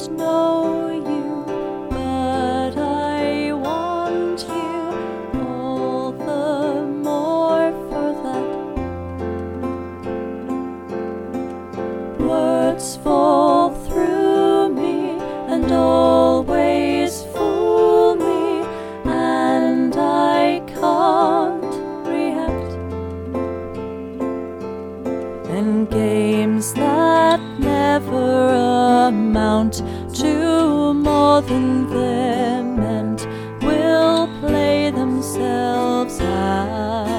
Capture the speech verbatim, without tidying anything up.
don't know you, but I want you all the more for that. Words fall through me and always fool me, and I can't react. And games that never amount to more than they're meant will play themselves out.